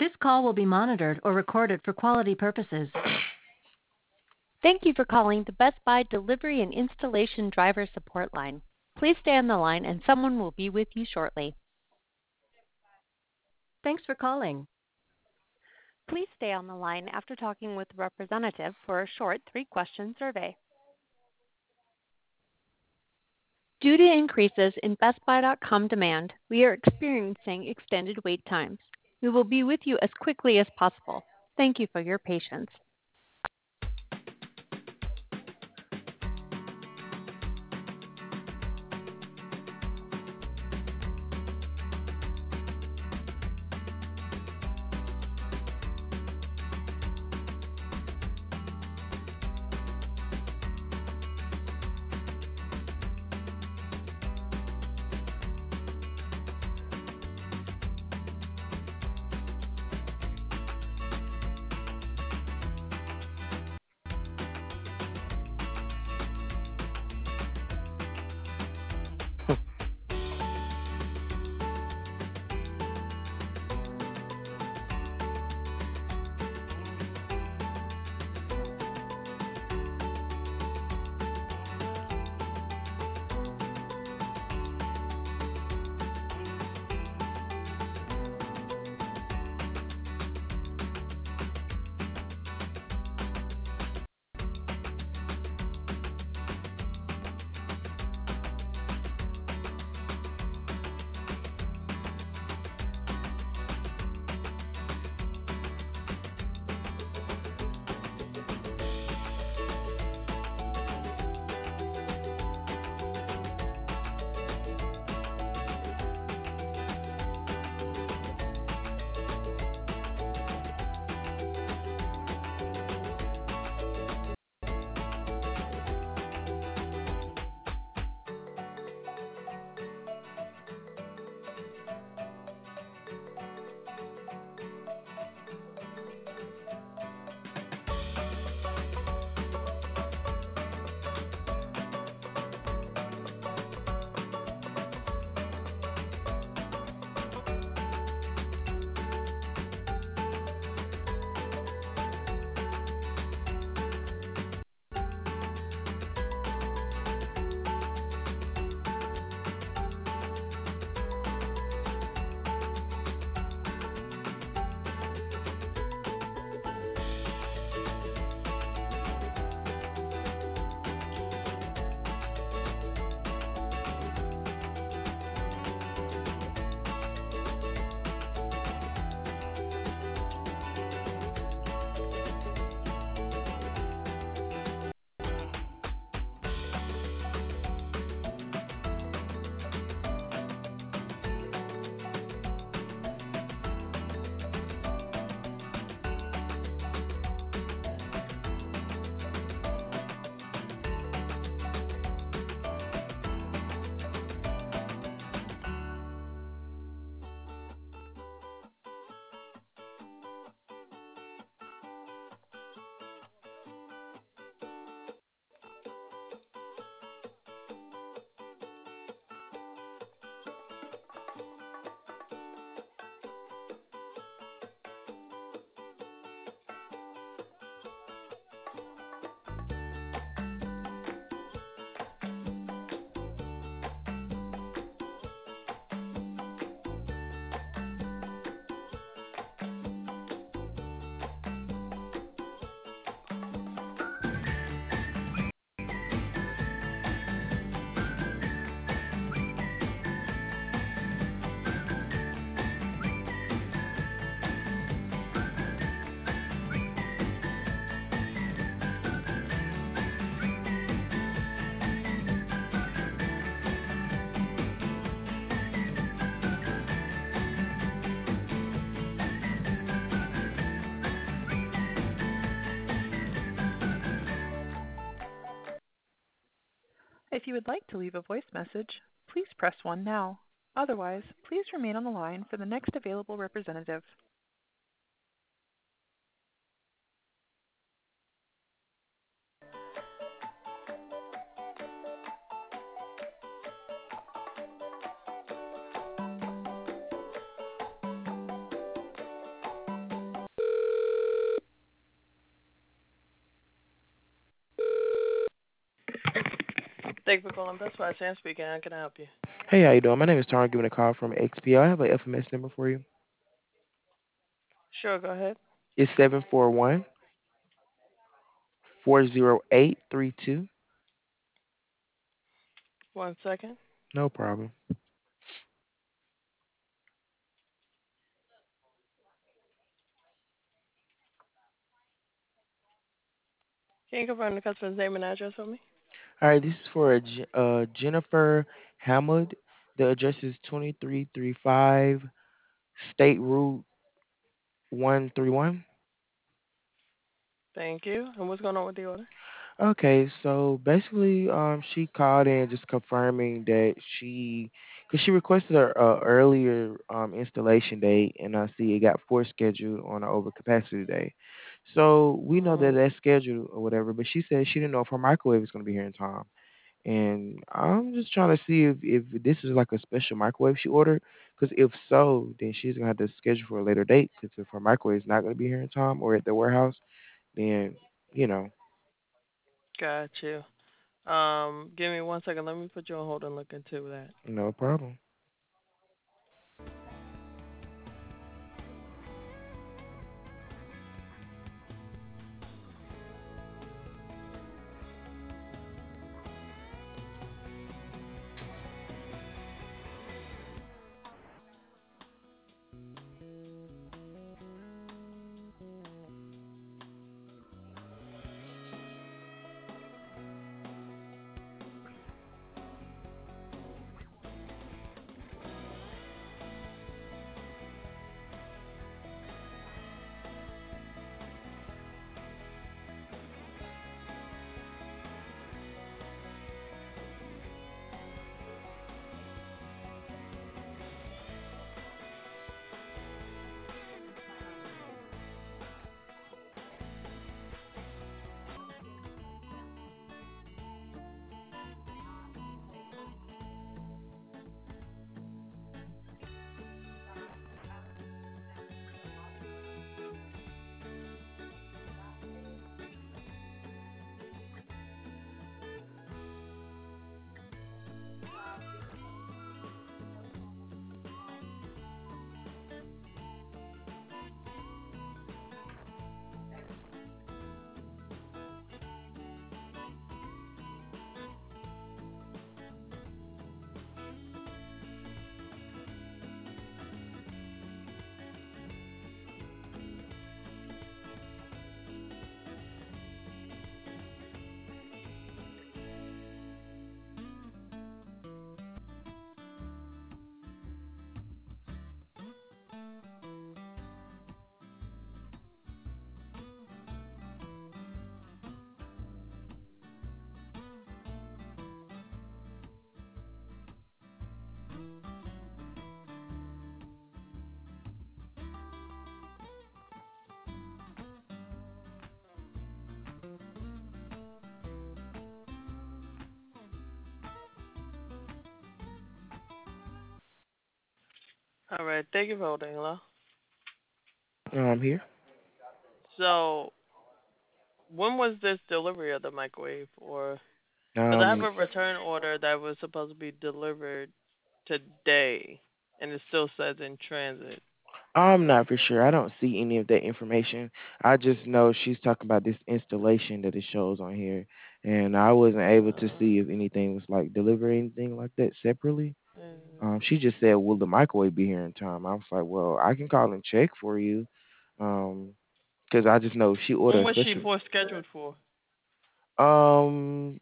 This call will be monitored or recorded for quality purposes. Thank you for calling the Best Buy Delivery and Installation Driver Support Line. Please stay on the line and someone will be with you shortly. Thanks for calling. Please stay on the line after talking with the representative for a short 3-question survey. Due to increases in BestBuy.com demand, we are experiencing extended wait times. We will be with you as quickly as possible. Thank you for your patience. If you would like to leave a voice message, please press 1 now. Otherwise, please remain on the line for the next available representative. Thank you for calling Best Buy. Sam speaking. How can I help you? Hey, how you doing? My name is Tarn, giving a call from XPO. I have an FMS number for you. Sure, go ahead. It's 741-408-32. 1 second. No problem. Can you confirm the customer's name and address for me? All right, this is for Jennifer Hamud. The address is 2335 State Route 131. Thank you. And what's going on with the order? Okay, so basically, she called in just confirming that because she requested a earlier installation date, and I see it got force scheduled on an overcapacity day. So we know that Mm-hmm. that's scheduled or whatever, but she said she didn't know if her microwave is going to be here in time. And I'm just trying to see if this is like a special microwave she ordered, because if so, then she's gonna have to schedule for a later date. Because if her microwave is not going to be here in time or at the warehouse, then you know, Got you. Give me 1 second. Let me put you on hold and look into that. no problem. All right. Thank you for holding. Hello. I'm here. So, when was this delivery of the microwave? Or because I have Um, a return order that was supposed to be delivered today, and it still says in transit. I'm not for sure. I don't see any of that information. I just know she's talking about this installation that it shows on here, and I wasn't able to Uh, see if anything was like delivered anything like that separately. uh, She just said, "Will the microwave be here in time?" I was like, "Well, I can call and check for you, um, because I just know she when ordered a was she special. for scheduled for? Um,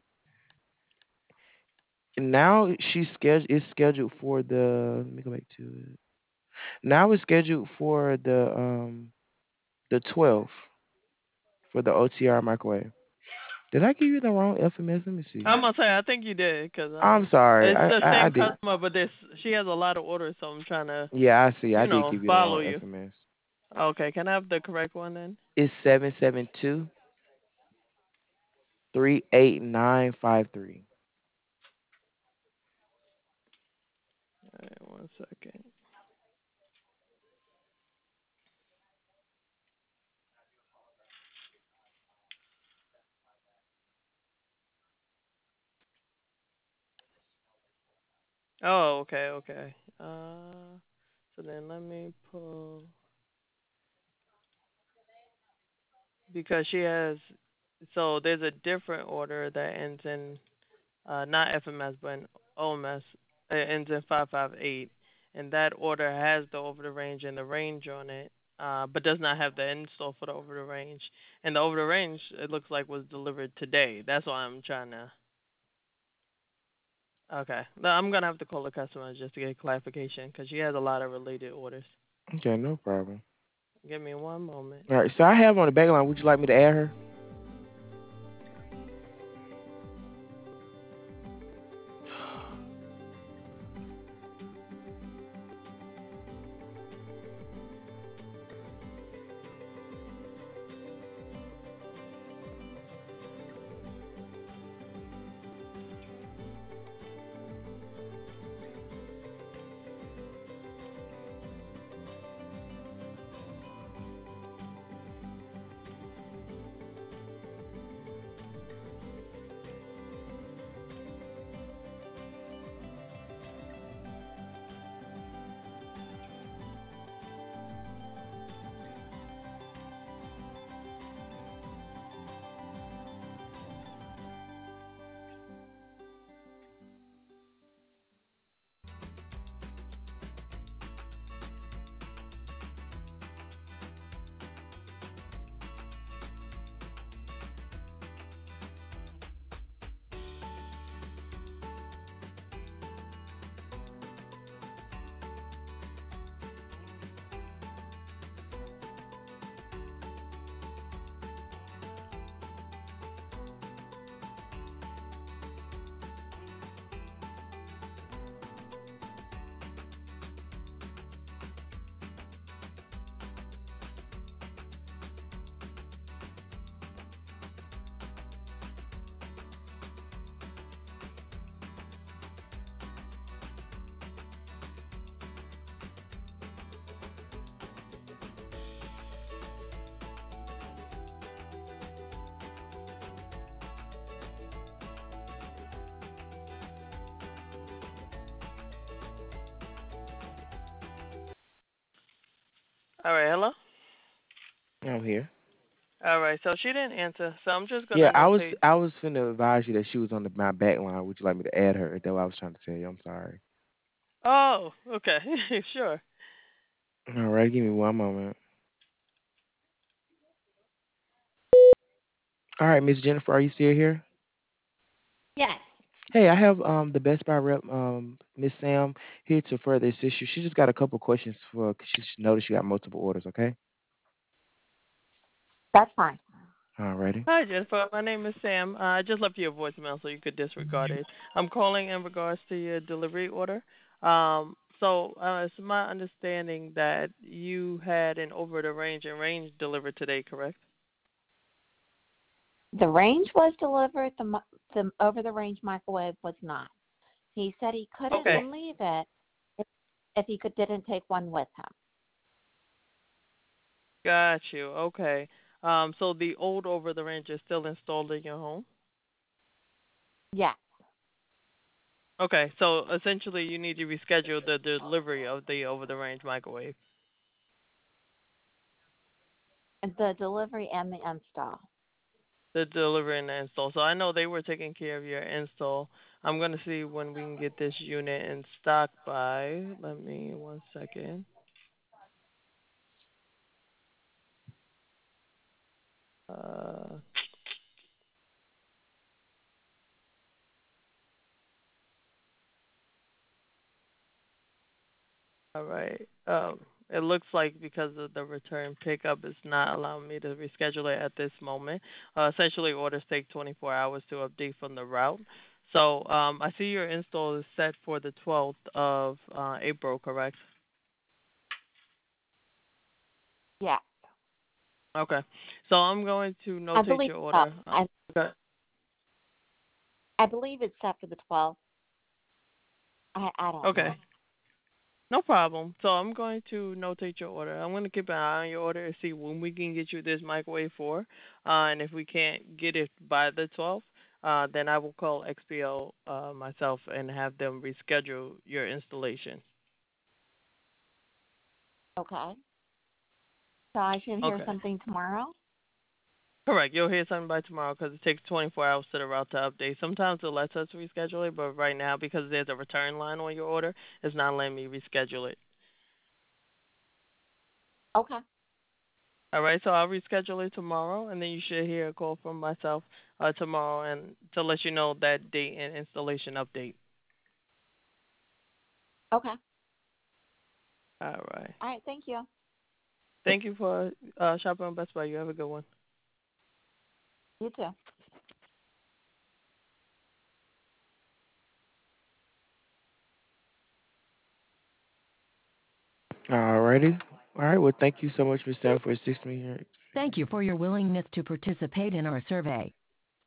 now she's scheduled. It's scheduled for the. Let me go back to it. Now it's scheduled for the 12th for the OTR microwave. Did I give you the wrong FMS? Let me see. I'm gonna say I think you did because I'm sorry. it's the I same did. customer, but this she has a lot of orders, so I'm trying to Yeah, I see. I did give you the follow wrong you. FMS. Okay, can I have the correct one then? It's 772-38953. All right, 1 second. Oh, okay, okay. So then let me pull because she has. So there's a different order that ends in not FMS but in OMS. It ends in 558, and that order has the over the range and the range on it, but does not have the install for the over the range. And the over the range it looks like was delivered today. That's why I'm trying to. Okay, no, I'm gonna have to call the customer just to get clarification because she has a lot of related orders. Okay, no problem. Give me one moment. All right, so I have on the back line. Would you like me to add her? All right, hello. I'm here. All right, so she didn't answer, so I'm just Yeah, gonna I was notate. I was finna advise you that she was on my back line. Would you like me to add her? That's what I was trying to tell you. I'm sorry. Oh, okay, sure. All right, give me one moment. All right, Miss Jennifer, are you still here? Yes. Hey, I have the Best Buy rep, Miss Sam, here to further assist you. She just got a couple questions for. 'Cause she noticed you got multiple orders. Okay. That's fine. All righty. Hi, Jennifer. My name is Sam. I just left you a voicemail, so you could disregard it. I'm calling in regards to your delivery order. So it's my understanding that you had an over the range and range delivered today, correct? The range was delivered. The over the range microwave was not. He said he Okay, couldn't leave it if he didn't take one with him. got you. Okay. So the old over the range is still installed in your home? Yes. Okay, so essentially you need to reschedule the delivery of the over the range microwave. The delivery and the install. The delivery and the install. So I know they were taking care of your install. I'm gonna see when we can get this unit in stock by. Let me 1 second. Uh, all right. It looks like because of the return pickup, it's not allowing me to reschedule it at this moment. Essentially, orders take 24 hours to update from the route. So I see your install is set for the 12th of April, correct? Yes. Okay. So I'm going to I notate believe your so. order. Okay. I believe it's set for the 12th. I don't Okay. know. No problem. So I'm going to notate your order. I'm going to keep an eye on your order and see when we can get you this microwave for. And if we can't get it by the 12th, then I will call XPO myself and have them reschedule your installation. Okay. So I should hear Okay. something tomorrow? Correct. You'll hear something by tomorrow because it takes 24 hours for the route to update. Sometimes it lets us reschedule it, but right now, because there's a return line on your order, it's not letting me reschedule it. Okay. All right, so I'll reschedule it tomorrow, and then you should hear a call from myself tomorrow and to let you know that date and installation update. Okay. All right. All right. Thank you. Thank you for shopping on Best Buy. You have a good one. You too. Alrighty. All right. Well, thank you so much, Miss Sam, for assisting me here. Thank you for your willingness to participate in our survey.